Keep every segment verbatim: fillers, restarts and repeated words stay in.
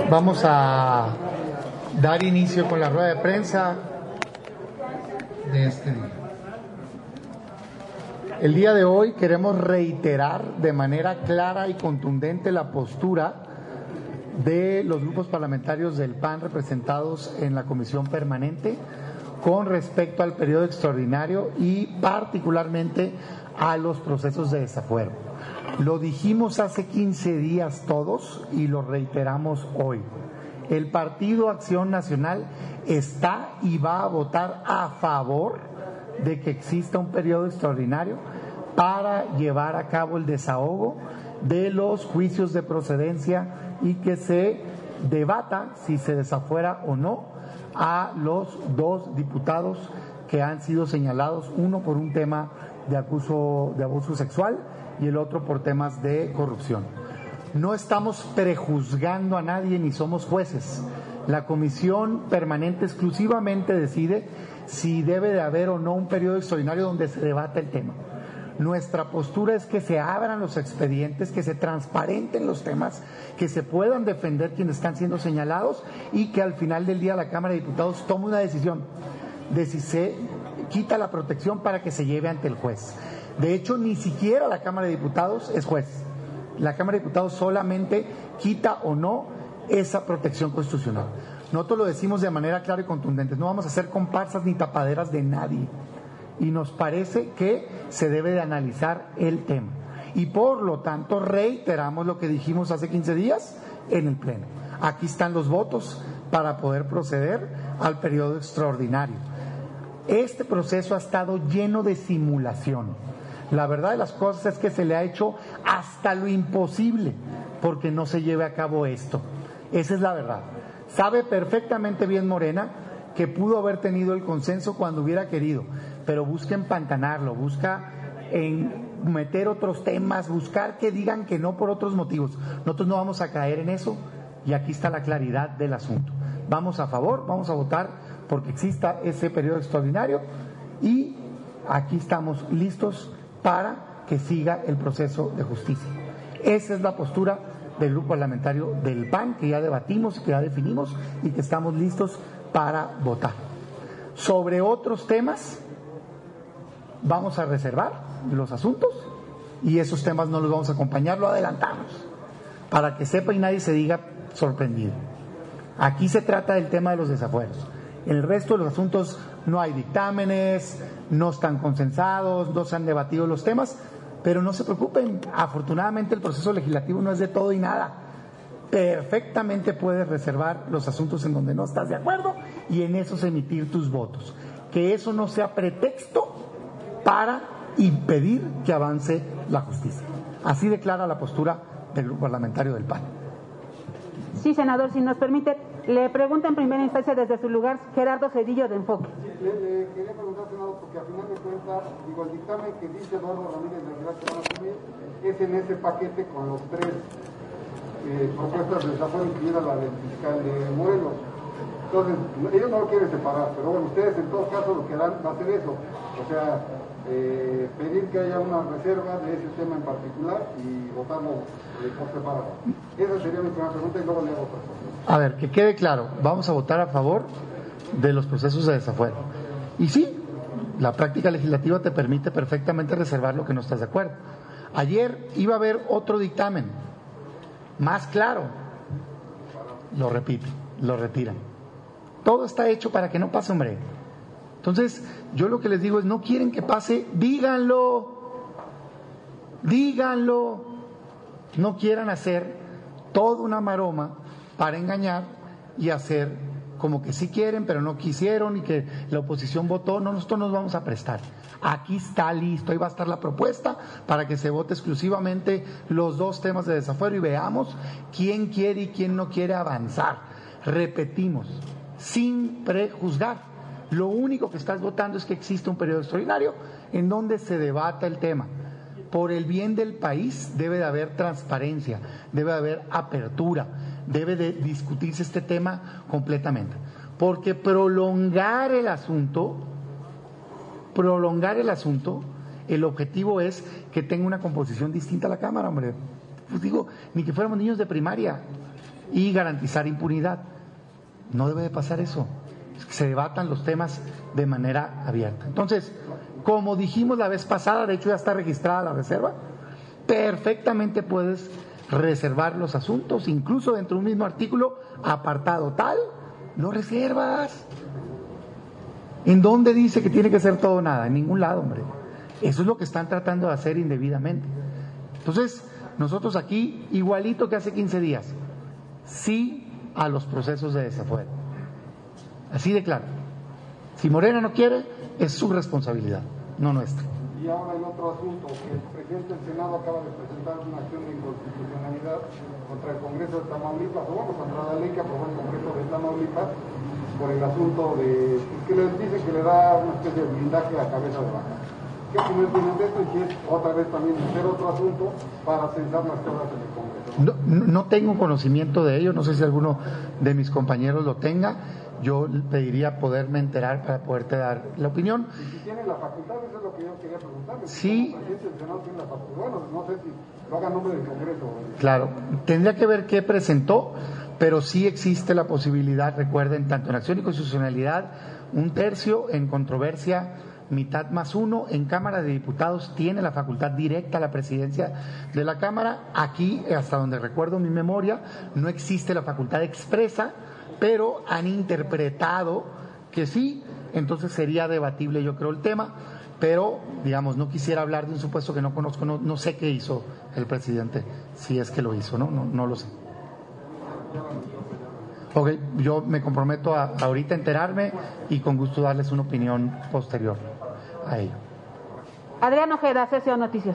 Vamos a dar inicio con la rueda de prensa de este día. El día de hoy queremos reiterar de manera clara y contundente la postura de los grupos parlamentarios del P A N representados en la Comisión Permanente con respecto al periodo extraordinario y particularmente a los procesos de desafuero. Lo dijimos hace quince días todos y lo reiteramos hoy. El Partido Acción Nacional está y va a votar a favor de que exista un periodo extraordinario para llevar a cabo el desahogo de los juicios de procedencia y que se debata si se desafuera o no a los dos diputados que han sido señalados, uno por un tema de acuso de abuso sexual y el otro por temas de corrupción. No estamos prejuzgando a nadie ni somos jueces. La Comisión Permanente exclusivamente decide si debe de haber o no un periodo extraordinario donde se debata el tema. Nuestra postura es que se abran los expedientes, que se transparenten los temas, que se puedan defender quienes están siendo señalados y que al final del día la Cámara de Diputados tome una decisión de si se quita la protección para que se lleve ante el juez. De hecho, ni siquiera la Cámara de Diputados es juez. La Cámara de Diputados solamente quita o no esa protección constitucional. Nosotros lo decimos de manera clara y contundente. No vamos a hacer comparsas ni tapaderas de nadie. Y nos parece que se debe de analizar el tema. Y por lo tanto reiteramos lo que dijimos hace quince días en el Pleno. Aquí están los votos para poder proceder al periodo extraordinario. Este proceso ha estado lleno de simulación. La verdad de las cosas es que se le ha hecho hasta lo imposible porque no se lleve a cabo esto. Esa es la verdad. Sabe perfectamente bien Morena que pudo haber tenido el consenso cuando hubiera querido, pero busca empantanarlo, busca en meter otros temas, buscar que digan que no por otros motivos. Nosotros no vamos a caer en eso y aquí está la claridad del asunto. Vamos a favor, vamos a votar porque exista ese periodo extraordinario y aquí estamos listos para que siga el proceso de justicia. Esa es la postura del grupo parlamentario del P A N que ya debatimos, que ya definimos y que estamos listos para votar. Sobre otros temas vamos a reservar los asuntos y esos temas no los vamos a acompañar, lo adelantamos para que sepa y nadie se diga sorprendido. Aquí se trata del tema de los desafueros. En el resto de los asuntos no hay dictámenes, no están consensados, no se han debatido los temas, pero no se preocupen, afortunadamente el proceso legislativo no es de todo y nada. Perfectamente puedes reservar los asuntos en donde no estás de acuerdo y en esos emitir tus votos. Que eso no sea pretexto para impedir que avance la justicia. Así declara la postura del grupo parlamentario del P A N. Sí, senador, si nos permite, le pregunta en primera instancia desde su lugar Gerardo Cedillo de Enfoque. Le, le quería preguntar, senador, porque al final de cuentas, digo, el dictamen que dice Eduardo Ramírez de Aguilar que van a asumir es en ese paquete con los tres eh, propuestas de desafuero, incluida la del fiscal de Morelos. Entonces, ellos no lo quieren separar, pero bueno, ustedes en todo caso lo que harán va a ser eso, o sea, eh, pedir que haya una reserva de ese tema en particular y votarlo eh, por separado. Esa sería mi primera pregunta y luego le hago otra cosa. A ver, que quede claro, vamos a votar a favor de los procesos de desafuero. Y sí, la práctica legislativa te permite perfectamente reservar lo que no estás de acuerdo. Ayer iba a haber otro dictamen, más claro, lo repito, lo retiran. Todo está hecho para que no pase, hombre. Entonces, yo lo que les digo es, no quieren que pase, díganlo, díganlo. No quieran hacer toda una maroma para engañar y hacer como que sí quieren, pero no quisieron y que la oposición votó. No, nosotros nos vamos a prestar. Aquí está listo, ahí va a estar la propuesta para que se vote exclusivamente los dos temas de desafuero y veamos quién quiere y quién no quiere avanzar. Repetimos, sin prejuzgar. Lo único que estás votando es que existe un periodo extraordinario en donde se debata el tema. Por el bien del país debe de haber transparencia, debe de haber apertura, debe de discutirse este tema completamente. Porque prolongar el asunto, prolongar el asunto, el objetivo es que tenga una composición distinta a la Cámara, hombre. Pues digo, ni que fuéramos niños de primaria. y garantizar impunidad. No debe de pasar eso, que se debatan los temas de manera abierta. Entonces, como dijimos la vez pasada, de hecho ya está registrada la reserva, perfectamente puedes reservar los asuntos, incluso dentro de un mismo artículo, apartado tal, lo reservas. ¿En dónde dice que tiene que ser todo o nada? En ningún lado, hombre. Eso es lo que están tratando de hacer indebidamente. Entonces, nosotros aquí, igualito que hace quince días, sí a los procesos de desafuero. Así de claro. Si Morena no quiere, es su responsabilidad, no nuestra. Y ahora hay otro asunto, que el presidente del Senado acaba de presentar una acción de inconstitucionalidad contra el Congreso de Tamaulipas, o bueno, contra la ley que aprobó el Congreso de Tamaulipas, por el asunto de, que les dice que le da una especie de blindaje a cabeza de vaca. ¿Qué opinión tienen de esto? Y si es otra vez también hacer otro asunto para censar las cosas en el Congreso. No, no tengo conocimiento de ello, no sé si alguno de mis compañeros lo tenga. Yo pediría poderme enterar para poderte dar la opinión. Y si tiene la facultad, eso es lo que yo quería preguntarle. Sí. El presidente del Senado tiene la facultad. Bueno, no sé si lo haga en nombre del Congreso. Claro, tendría que ver qué presentó, pero sí existe la posibilidad, recuerden, tanto en acción y constitucionalidad, un tercio, en controversia, mitad más uno. En Cámara de Diputados tiene la facultad directa a la presidencia de la Cámara. Aquí, hasta donde recuerdo mi memoria, no existe la facultad expresa, pero han interpretado que sí, entonces sería debatible yo creo el tema, pero digamos, no quisiera hablar de un supuesto que no conozco, no, no sé qué hizo el presidente, si es que lo hizo, no, no, no lo sé. Ok, yo me comprometo a, a ahorita enterarme y con gusto darles una opinión posterior a ello. Adrián Ojeda, C C O Noticias.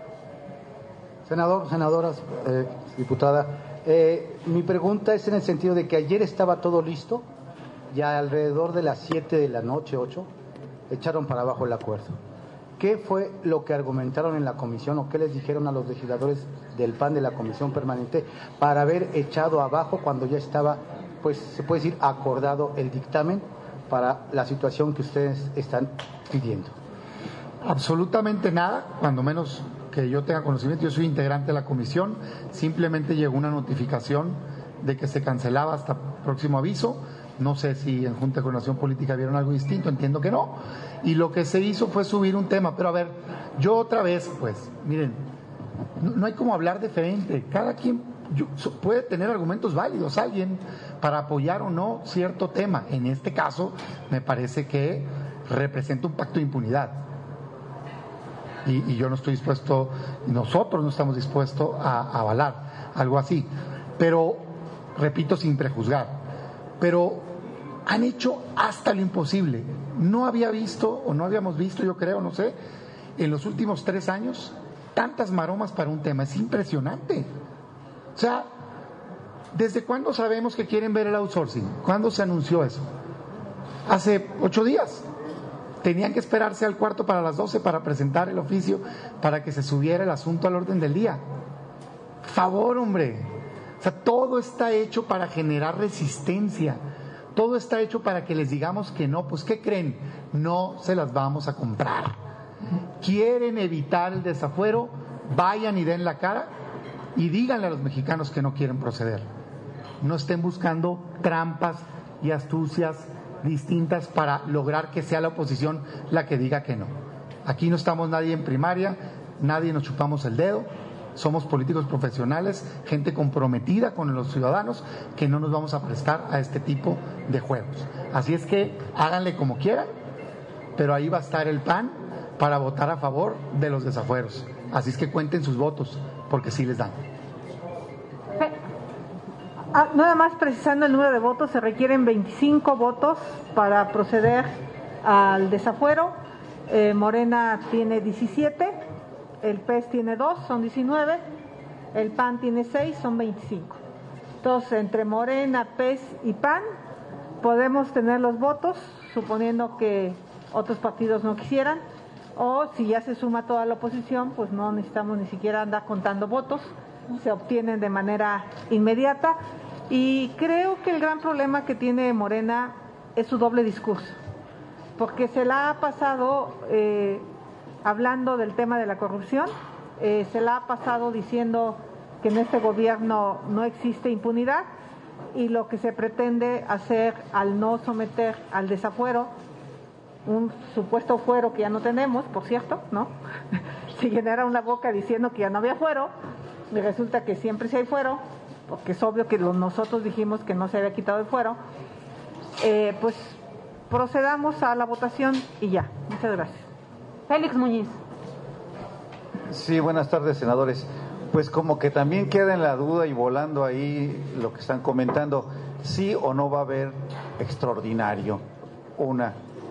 Senador, senadoras, eh, diputada, eh, mi pregunta es en el sentido de que ayer estaba todo listo, ya alrededor de las siete de la noche, ocho, echaron para abajo el acuerdo. ¿Qué fue lo que argumentaron en la comisión o qué les dijeron a los legisladores del P A N de la comisión permanente para haber echado abajo cuando ya estaba, pues se puede decir, acordado el dictamen para la situación que ustedes están pidiendo? Absolutamente nada, cuando menos que yo tenga conocimiento. Yo soy integrante de la comisión, simplemente llegó una notificación de que se cancelaba hasta próximo aviso. No sé si en Junta de Coordinación Política vieron algo distinto, entiendo que no. Y lo que se hizo fue subir un tema. Pero a ver, yo otra vez, pues, miren, no, no hay como hablar de frente. Cada quien yo, puede tener argumentos válidos, alguien, para apoyar o no cierto tema. En este caso, me parece que representa un pacto de impunidad. Y, y yo no estoy dispuesto, nosotros no estamos dispuestos a, a avalar algo así. Pero, repito, sin prejuzgar. Pero han hecho hasta lo imposible. No había visto, o no habíamos visto, yo creo, no sé, en los últimos tres años, tantas maromas para un tema. Es impresionante. O sea, ¿desde cuándo sabemos que quieren ver el outsourcing? ¿Cuándo se anunció eso? Hace ocho días. Tenían que esperarse al cuarto para las doce para presentar el oficio, para que se subiera el asunto al orden del día. Favor, hombre. O sea, todo está hecho para generar resistencia. Todo está hecho para que les digamos que no. Pues, ¿qué creen? No se las vamos a comprar. ¿Quieren evitar el desafuero? Vayan y den la cara y díganle a los mexicanos que no quieren proceder. No estén buscando trampas y astucias distintas para lograr que sea la oposición la que diga que no. Aquí no estamos nadie en primaria, nadie nos chupamos el dedo. Somos políticos profesionales, gente comprometida con los ciudadanos, que no nos vamos a prestar a este tipo de juegos. Así es que háganle como quieran, pero ahí va a estar el P A N para votar a favor de los desafueros. Así es que cuenten sus votos, porque sí les dan. Ah, nada más precisando el número de votos, se requieren veinticinco votos para proceder al desafuero. Eh, Morena tiene diecisiete. El P E S tiene dos, son diecinueve, el P A N tiene seis, son veinticinco. Entonces, entre Morena, P E S y P A N podemos tener los votos, suponiendo que otros partidos no quisieran, o si ya se suma toda la oposición, pues no necesitamos ni siquiera andar contando votos, se obtienen de manera inmediata. Y creo que el gran problema que tiene Morena es su doble discurso, porque se la ha pasado... Eh, hablando del tema de la corrupción, eh, se la ha pasado diciendo que en este gobierno no existe impunidad, y lo que se pretende hacer al no someter al desafuero, un supuesto fuero que ya no tenemos, por cierto, ¿no? Se llenara una boca diciendo que ya no había fuero, y resulta que siempre sí hay fuero, porque es obvio que nosotros dijimos que no se había quitado el fuero. Eh, pues procedamos a la votación y ya. Muchas gracias. Félix Muñiz. Sí, buenas tardes, senadores. Pues como que también queda en la duda y volando ahí lo que están comentando, sí o no va a haber extraordinario, una.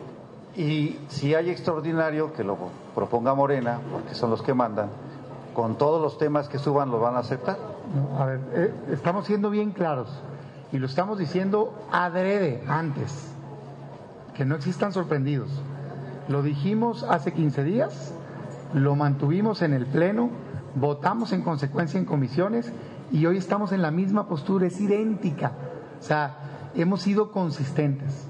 Y si hay extraordinario, que lo proponga Morena, porque son los que mandan, con todos los temas que suban, ¿los van a aceptar? No, a ver, eh, estamos siendo bien claros y lo estamos diciendo adrede antes, que no existan sorprendidos. Lo dijimos hace quince días, lo mantuvimos en el Pleno, votamos en consecuencia en comisiones y hoy estamos en la misma postura, es idéntica. O sea, hemos sido consistentes.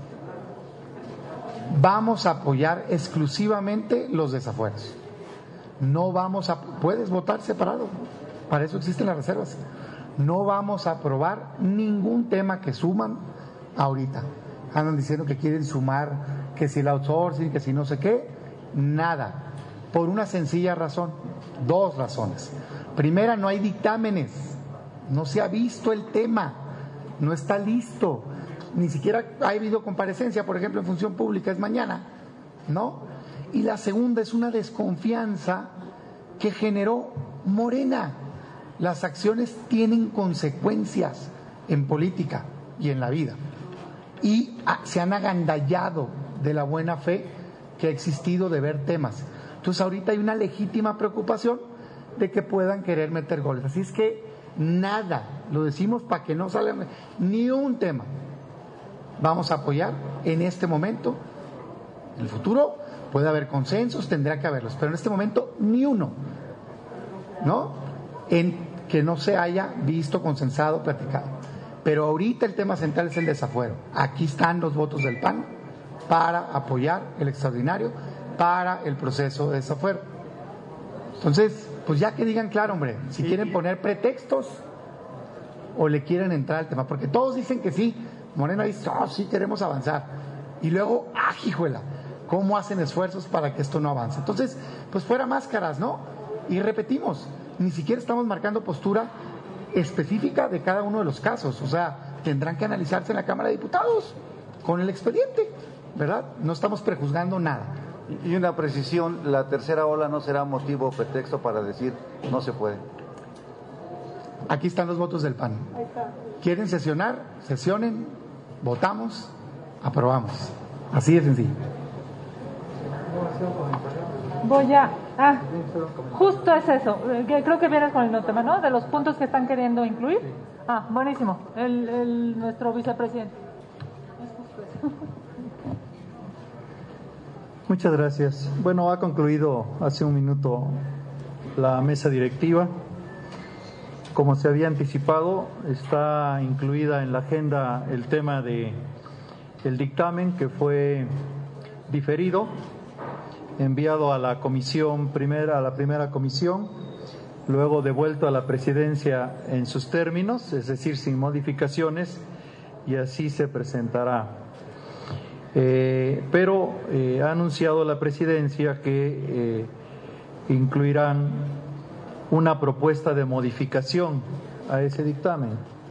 Vamos a apoyar exclusivamente los desafueros. No vamos a... Puedes votar separado, para eso existen las reservas. No vamos a aprobar ningún tema que suman ahorita. Andan diciendo que quieren sumar, que si el outsourcing, que si no sé qué, nada. Por una sencilla razón, dos razones. Primera, no hay dictámenes, no se ha visto el tema, no está listo. Ni siquiera ha habido comparecencia, por ejemplo, en función pública, es mañana, ¿no? Y la segunda es una desconfianza que generó Morena. Las acciones tienen consecuencias en política y en la vida. Y se han agandallado de la buena fe que ha existido de ver temas. Entonces ahorita hay una legítima preocupación de que puedan querer meter goles. Así es que nada, lo decimos para que no salga ni un tema. Vamos a apoyar en este momento. En el futuro puede haber consensos, tendrá que haberlos, pero en este momento ni uno, ¿no? En que no se haya visto, consensado, platicado. Pero ahorita el tema central es el desafuero. Aquí están los votos del P A N para apoyar el extraordinario, para el proceso de desafuero. Entonces, pues ya que digan claro, hombre, si quieren poner pretextos o le quieren entrar al tema, porque todos dicen que sí. Morena dice, oh, sí, queremos avanzar. Y luego, ah, hijuela, ¿cómo hacen esfuerzos para que esto no avance? Entonces, pues fuera máscaras, ¿no? Y repetimos, ni siquiera estamos marcando postura específica de cada uno de los casos. O sea, tendrán que analizarse en la Cámara de Diputados con el expediente, ¿verdad? No estamos prejuzgando nada. Y una precisión, la tercera ola no será motivo o pretexto para decir no se puede. Aquí están los votos del P A N. ¿Quieren sesionar? Sesionen, votamos, aprobamos. Así de sencillo. Voy a... Ah, justo es eso. Creo que vienes con el tema, ¿no? De los puntos que están queriendo incluir. Ah, buenísimo. El, el, nuestro vicepresidente. Muchas gracias. Bueno, ha concluido hace un minuto la mesa directiva. Como se había anticipado, está incluida en la agenda el tema de el dictamen que fue diferido, enviado a la comisión primera, a la primera comisión, luego devuelto a la presidencia en sus términos, es decir, sin modificaciones, y así se presentará. Eh, pero eh, ha anunciado la presidencia que eh, incluirán una propuesta de modificación a ese dictamen,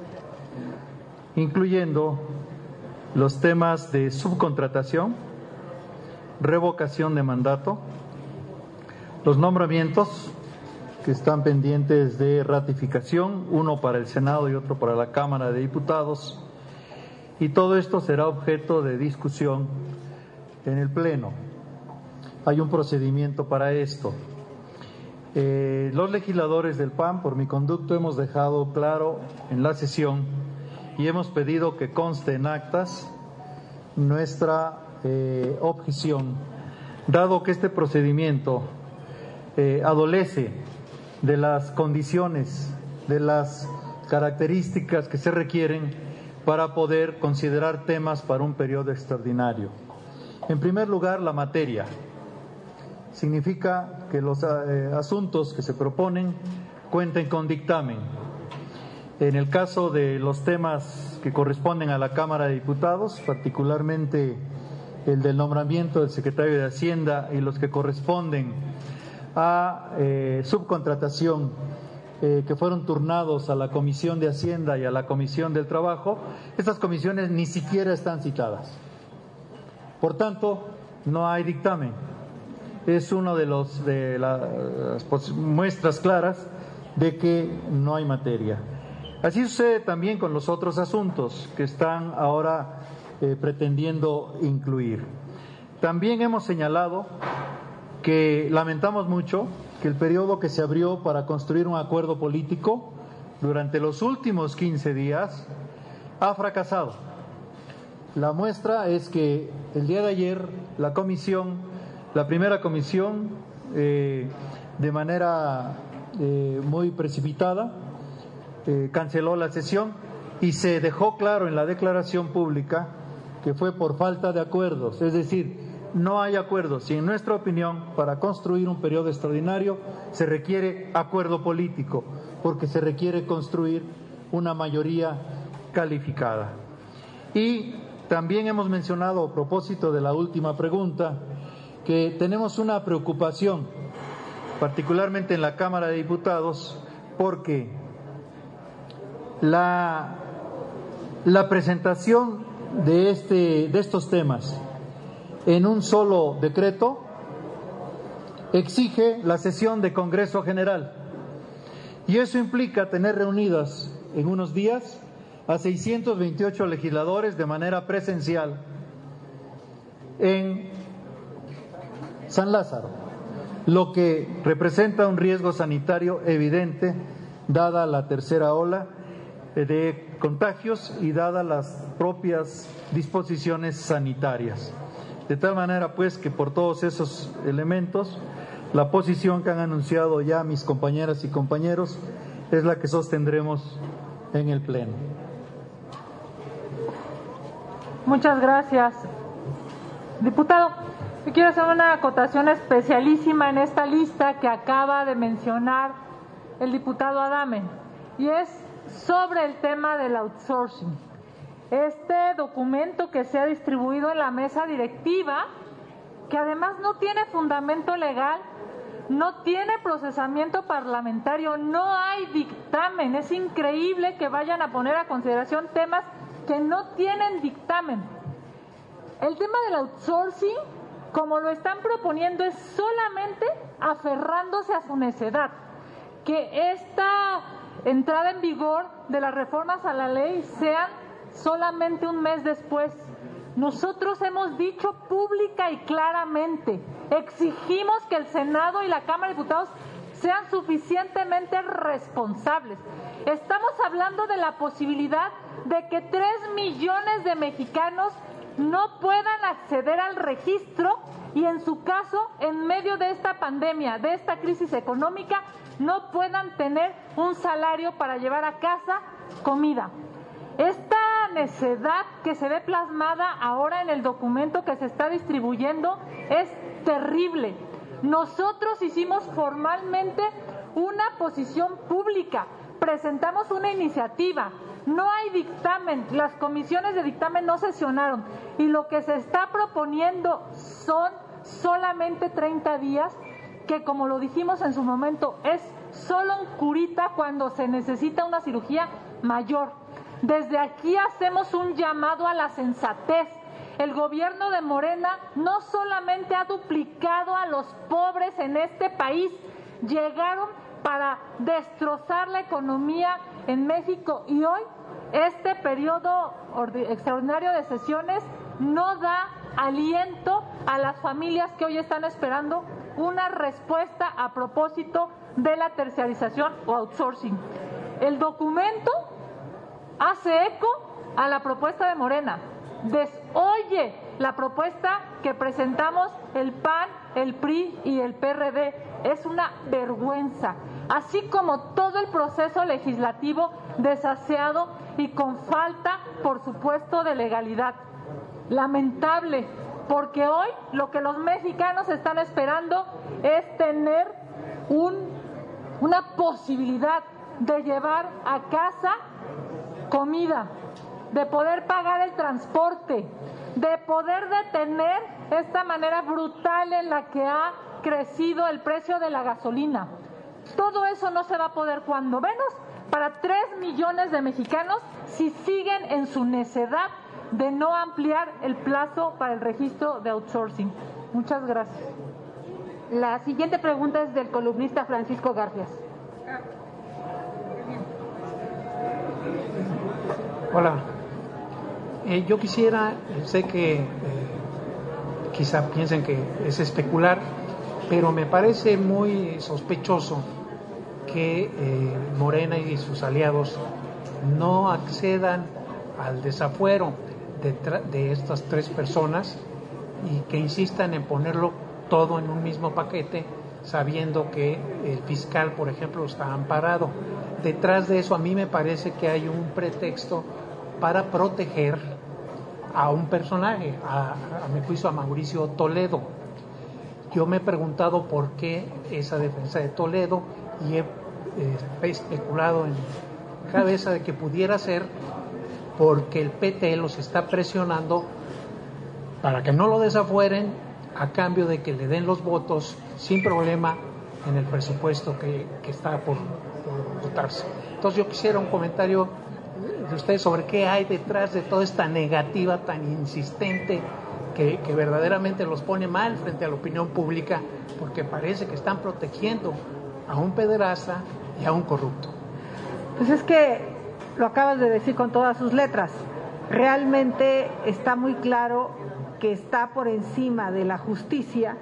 incluyendo los temas de subcontratación, revocación de mandato, los nombramientos que están pendientes de ratificación, uno para el Senado y otro para la Cámara de Diputados, y todo esto será objeto de discusión en el Pleno. Hay un procedimiento para esto. Eh, los legisladores del P A N, por mi conducto, hemos dejado claro en la sesión y hemos pedido que conste en actas nuestra eh, objeción, dado que este procedimiento eh, adolece de las condiciones, de las características que se requieren para poder considerar temas para un periodo extraordinario. En primer lugar, la materia. Significa que los eh, asuntos que se proponen cuenten con dictamen. En el caso de los temas que corresponden a la Cámara de Diputados, particularmente el del nombramiento del secretario de Hacienda y los que corresponden a eh, subcontratación, eh, que fueron turnados a la Comisión de Hacienda y a la Comisión del Trabajo, estas comisiones ni siquiera están citadas. Por tanto, no hay dictamen. Es una de, los, de las muestras claras de que no hay materia. Así sucede también con los otros asuntos que están ahora eh, pretendiendo incluir. También hemos señalado que lamentamos mucho que el periodo que se abrió para construir un acuerdo político durante los últimos quince días ha fracasado. La muestra es que el día de ayer la comisión, la primera comisión, eh, de manera eh, muy precipitada, Eh, canceló la sesión y se dejó claro en la declaración pública que fue por falta de acuerdos, es decir, no hay acuerdos y en nuestra opinión para construir un periodo extraordinario se requiere acuerdo político porque se requiere construir una mayoría calificada. Y también hemos mencionado a propósito de la última pregunta que tenemos una preocupación particularmente en la Cámara de Diputados porque La, la presentación de, este, de estos temas en un solo decreto exige la sesión de Congreso General y eso implica tener reunidas en unos días a seiscientos veintiocho legisladores de manera presencial en San Lázaro, lo que representa un riesgo sanitario evidente dada la tercera ola de contagios y dadas las propias disposiciones sanitarias. De tal manera pues que por todos esos elementos la posición que han anunciado ya mis compañeras y compañeros es la que sostendremos en el Pleno. Muchas gracias. Diputado, yo quiero hacer una acotación especialísima en esta lista que acaba de mencionar el diputado Adame y es sobre el tema del outsourcing. Este documento que se ha distribuido en la mesa directiva, que además no tiene fundamento legal, no tiene procesamiento parlamentario, no hay dictamen. Es increíble que vayan a poner a consideración temas que no tienen dictamen. El tema del outsourcing, como lo están proponiendo, es solamente aferrándose a su necedad, que esta entrada en vigor de las reformas a la ley sean solamente un mes después. Nosotros hemos dicho pública y claramente, exigimos que el Senado y la Cámara de Diputados sean suficientemente responsables. Estamos hablando de la posibilidad de que tres millones de mexicanos no puedan acceder al registro y en su caso, en medio de esta pandemia, de esta crisis económica, no puedan tener un salario para llevar a casa comida. Esta necedad que se ve plasmada ahora en el documento que se está distribuyendo es terrible. Nosotros hicimos formalmente una posición pública, presentamos una iniciativa, no hay dictamen, las comisiones de dictamen no sesionaron y lo que se está proponiendo son solamente treinta días, que como lo dijimos en su momento es solo un curita cuando se necesita una cirugía mayor. Desde aquí hacemos un llamado a la sensatez. El gobierno de Morena no solamente ha duplicado a los pobres en este país, llegaron para destrozar la economía en México y hoy este periodo extraordinario de sesiones no da aliento a las familias que hoy están esperando una respuesta a propósito de la terciarización o outsourcing. El documento hace eco a la propuesta de Morena, desoye la propuesta que presentamos el P A N, el P R I y el P R D. Es una vergüenza, así como todo el proceso legislativo desaseado y con falta, por supuesto, de legalidad. Lamentable, porque hoy lo que los mexicanos están esperando es tener un, una posibilidad de llevar a casa comida, de poder pagar el transporte, de poder detener esta manera brutal en la que ha crecido el precio de la gasolina. Todo eso no se va a poder, cuando menos, para tres millones de mexicanos si siguen en su necedad de no ampliar el plazo para el registro de outsourcing. Muchas gracias. La siguiente pregunta es del columnista Francisco Garfias. Hola. Eh, yo quisiera, sé que eh, quizá piensen que es especular, pero me parece muy sospechoso que eh, Morena y sus aliados no accedan al desafuero de, de estas tres personas y que insistan en ponerlo todo en un mismo paquete, sabiendo que el fiscal, por ejemplo, está amparado. Detrás de eso a mí me parece que hay un pretexto para proteger a un personaje, a, a mi juicio a Mauricio Toledo. Yo me he preguntado por qué esa defensa de Toledo y he eh, especulado en cabeza de que pudiera ser porque el P T los está presionando para que no lo desafueren a cambio de que le den los votos sin problema en el presupuesto que, que está por, por votarse. Entonces yo quisiera un comentario de ustedes sobre qué hay detrás de toda esta negativa tan insistente que, que verdaderamente los pone mal frente a la opinión pública, porque parece que están protegiendo a un pederasta y a un corrupto. Pues es que lo acabas de decir con todas sus letras. Realmente está muy claro que está por encima de la justicia.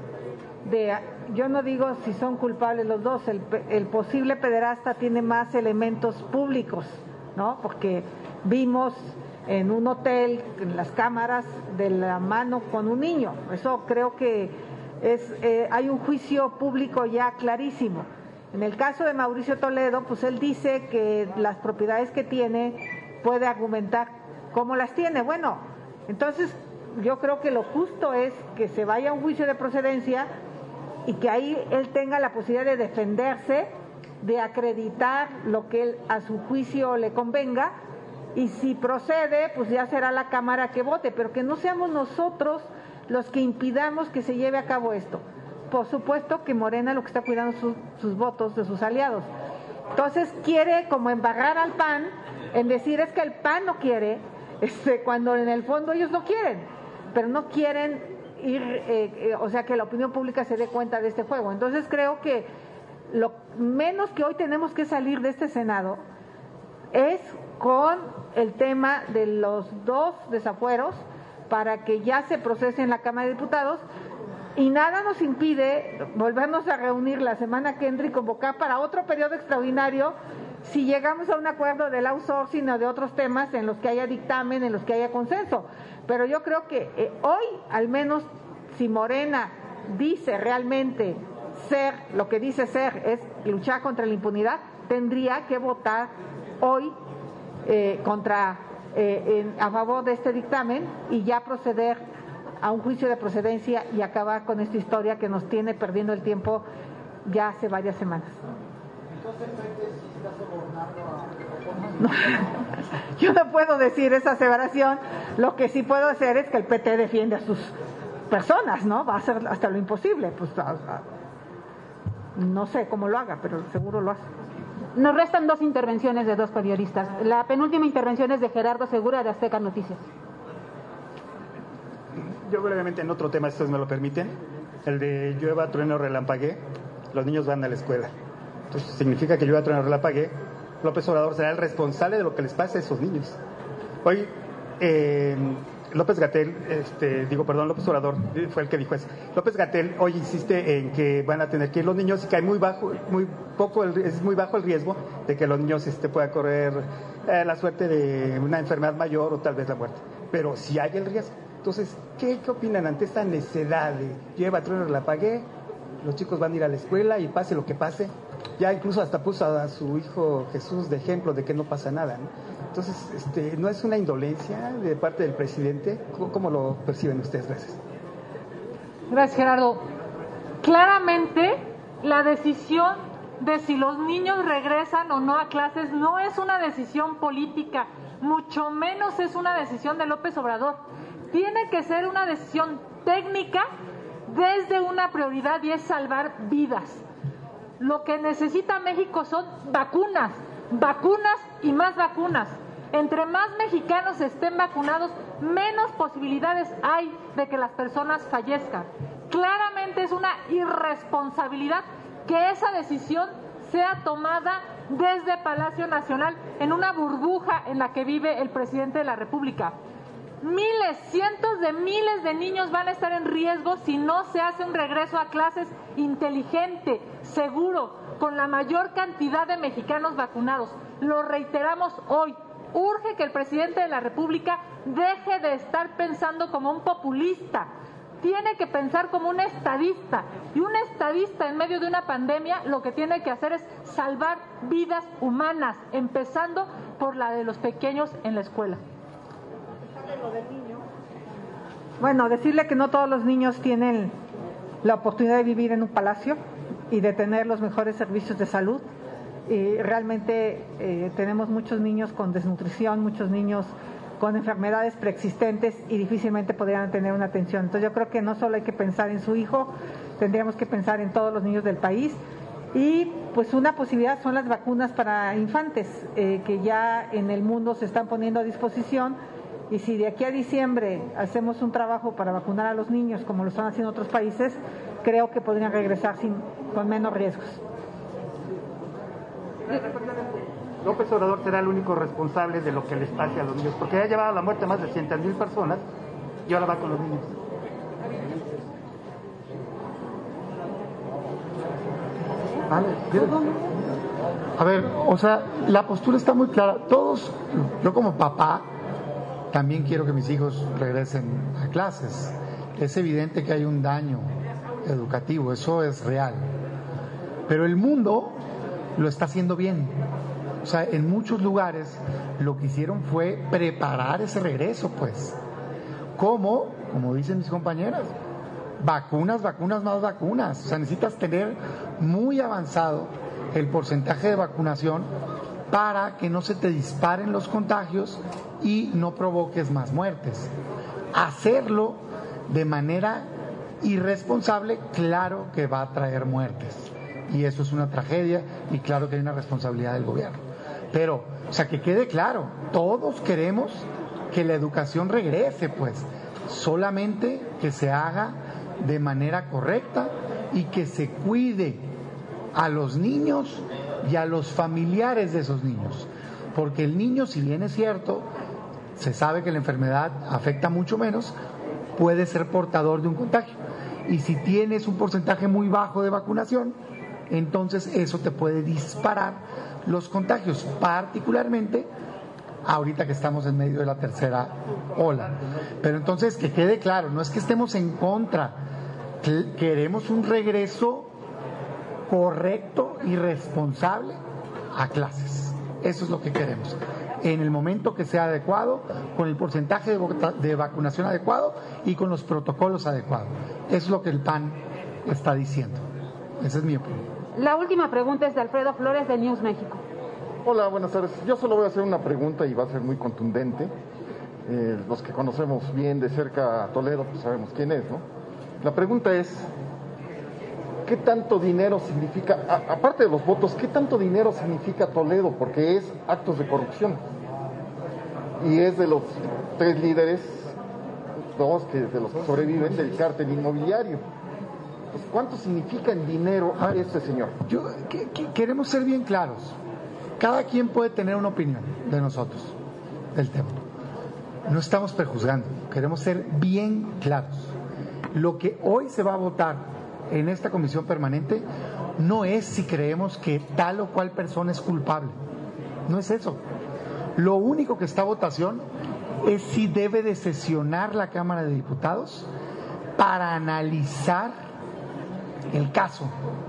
De, yo no digo si son culpables los dos, el, el posible pederasta tiene más elementos públicos, ¿no? Porque vimos en un hotel, en las cámaras, de la mano con un niño. Eso creo que es eh, hay un juicio público ya clarísimo. En el caso de Mauricio Toledo, pues él dice que las propiedades que tiene puede argumentar cómo las tiene. Bueno, entonces yo creo que lo justo es que se vaya a un juicio de procedencia y que ahí él tenga la posibilidad de defenderse, de acreditar lo que él, a su juicio le convenga, y si procede, pues ya será la Cámara que vote, pero que no seamos nosotros los que impidamos que se lleve a cabo esto. Por supuesto que Morena lo que está cuidando sus, sus votos de sus aliados. Entonces quiere como embarrar al P A N en decir es que el P A N no quiere, este, cuando en el fondo ellos no quieren, pero no quieren ir, eh, eh, o sea que la opinión pública se dé cuenta de este juego. Entonces creo que lo menos que hoy tenemos que salir de este Senado es con el tema de los dos desafueros para que ya se procese en la Cámara de Diputados, y nada nos impide volvernos a reunir la semana que entra y convocar para otro periodo extraordinario si llegamos a un acuerdo del outsourcing o de otros temas en los que haya dictamen, en los que haya consenso. Pero yo creo que eh, hoy, al menos, si Morena dice realmente ser, lo que dice ser es luchar contra la impunidad, tendría que votar hoy eh, contra eh, en, a favor de este dictamen y ya proceder a un juicio de procedencia y acabar con esta historia que nos tiene perdiendo el tiempo ya hace varias semanas. Entonces, ¿sí está sobornando a... No, yo no puedo decir esa aseveración. Lo que sí puedo hacer es que el P T defiende a sus personas, ¿no? Va a hacer hasta lo imposible. Pues a, a, no sé cómo lo haga, pero seguro lo hace. Nos restan dos intervenciones de dos periodistas. La penúltima intervención es de Gerardo Segura, de Azteca Noticias. Yo brevemente en otro tema, si ustedes me lo permiten, el de llueva, trueno, relampaguee, los niños van a la escuela. Entonces significa que llueva, trueno, relampaguee, López Obrador será el responsable de lo que les pase a esos niños. Hoy eh, López Gatell, este, digo, perdón, López Obrador fue el que dijo eso. López Gatell hoy insiste en que van a tener que ir los niños y que hay muy bajo, muy poco, el, es muy bajo el riesgo de que los niños este, puedan correr eh, la suerte de una enfermedad mayor o tal vez la muerte. Pero si hay el riesgo. Entonces, ¿qué, qué opinan ante esta necedad de lleva, trueno, la pagué, los chicos van a ir a la escuela y pase lo que pase? Ya incluso hasta puso a su hijo Jesús de ejemplo de que no pasa nada, ¿no? Entonces, este, ¿no es una indolencia de parte del presidente? ¿Cómo, cómo lo perciben ustedes? Gracias. Gracias, Gerardo. Claramente, la decisión de si los niños regresan o no a clases no es una decisión política, mucho menos es una decisión de López Obrador. Tiene que ser una decisión técnica desde una prioridad y es salvar vidas. Lo que necesita México son vacunas, vacunas y más vacunas. Entre más mexicanos estén vacunados, menos posibilidades hay de que las personas fallezcan. Claramente es una irresponsabilidad que esa decisión sea tomada desde Palacio Nacional en una burbuja en la que vive el presidente de la República. Miles, cientos de miles de niños van a estar en riesgo si no se hace un regreso a clases inteligente, seguro, con la mayor cantidad de mexicanos vacunados. Lo reiteramos hoy. Urge que el presidente de la República deje de estar pensando como un populista. Tiene que pensar como un estadista. Y un estadista en medio de una pandemia lo que tiene que hacer es salvar vidas humanas, empezando por la de los pequeños en la escuela. Bueno, decirle que no todos los niños tienen la oportunidad de vivir en un palacio y de tener los mejores servicios de salud. Y realmente eh, tenemos muchos niños con desnutrición, muchos niños con enfermedades preexistentes y difícilmente podrían tener una atención. Entonces yo creo que no solo hay que pensar en su hijo, tendríamos que pensar en todos los niños del país. Y pues una posibilidad son las vacunas para infantes, eh, que ya en el mundo se están poniendo a disposición. Y si de aquí a diciembre hacemos un trabajo para vacunar a los niños, como lo están haciendo otros países, creo que podrían regresar sin, con menos riesgos. López Obrador será el único responsable de lo que les pase a los niños, porque ha llevado a la muerte a más de cientos mil personas y ahora va con los niños. Vale, a ver, o sea, la postura está muy clara. Todos, yo como papá, también quiero que mis hijos regresen a clases. Es evidente que hay un daño educativo, eso es real. Pero el mundo lo está haciendo bien. O sea, en muchos lugares lo que hicieron fue preparar ese regreso, pues. ¿Cómo? Como dicen mis compañeras, vacunas, vacunas, más vacunas. O sea, necesitas tener muy avanzado el porcentaje de vacunación para que no se te disparen los contagios y no provoques más muertes. Hacerlo de manera irresponsable, claro que va a traer muertes. Y eso es una tragedia y claro que hay una responsabilidad del gobierno. Pero, o sea, que quede claro, todos queremos que la educación regrese, pues, solamente que se haga de manera correcta y que se cuide a los niños y a los familiares de esos niños. Porque el niño, si bien es cierto, se sabe que la enfermedad afecta mucho menos, puede ser portador de un contagio. Y si tienes un porcentaje muy bajo de vacunación, entonces eso te puede disparar los contagios, particularmente ahorita que estamos en medio de la tercera ola. Pero entonces que quede claro, no es que estemos en contra, queremos un regreso correcto y responsable a clases. Eso es lo que queremos. En el momento que sea adecuado, con el porcentaje de vacunación adecuado y con los protocolos adecuados. Eso es lo que el P A N está diciendo. Esa es mi opinión. La última pregunta es de Alfredo Flores de News México. Hola, buenas tardes. Yo solo voy a hacer una pregunta y va a ser muy contundente. Eh, los que conocemos bien de cerca a Toledo, pues sabemos quién es, ¿no? La pregunta es, ¿qué tanto dinero significa, a, aparte de los votos, qué tanto dinero significa Toledo? Porque es actos de corrupción. Y es de los tres líderes, dos que de los que sobreviven del cártel inmobiliario. Pues, ¿cuánto significa en dinero a este señor? Yo, que, que, queremos ser bien claros. Cada quien puede tener una opinión de nosotros, del tema. No estamos prejuzgando, queremos ser bien claros. Lo que hoy se va a votar en esta comisión permanente no es si creemos que tal o cual persona es culpable. No es eso. Lo único que está a votación es si debe de sesionar la Cámara de Diputados para analizar el caso.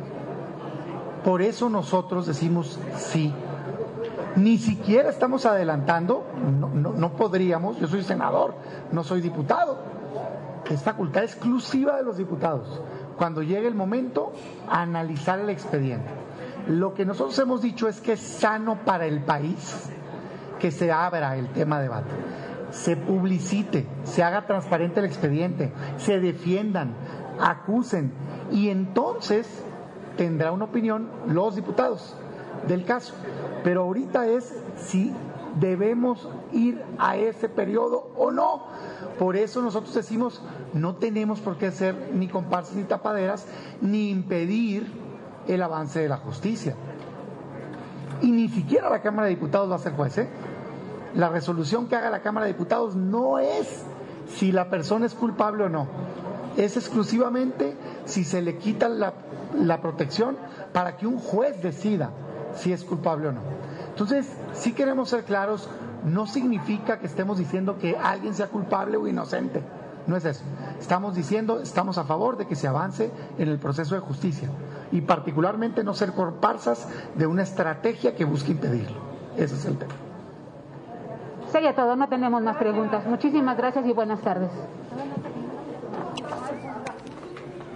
Por eso nosotros decimos sí. Ni siquiera estamos adelantando, no, no, no podríamos, yo soy senador, no soy diputado. Es facultad exclusiva de los diputados, cuando llegue el momento, analizar el expediente. Lo que nosotros hemos dicho es que es sano para el país que se abra el tema de debate, se publicite, se haga transparente el expediente, se defiendan, acusen, y entonces tendrá una opinión los diputados del caso. Pero ahorita es si debemos ir a ese periodo o no. Por eso nosotros decimos, no tenemos por qué ser ni comparsas ni tapaderas, ni impedir el avance de la justicia. Y ni siquiera la Cámara de Diputados va a ser juez, ¿eh? La resolución que haga la Cámara de Diputados no es si la persona es culpable o no, es exclusivamente si se le quita la, la protección para que un juez decida si es culpable o no. Entonces, sí queremos ser claros, no significa que estemos diciendo que alguien sea culpable o inocente, no es eso. Estamos diciendo, estamos a favor de que se avance en el proceso de justicia y particularmente no ser comparsas de una estrategia que busque impedirlo. Ese es el tema. Sería todo, no tenemos más preguntas. Muchísimas gracias y buenas tardes.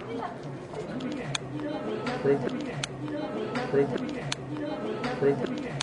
treinta, treinta, treinta.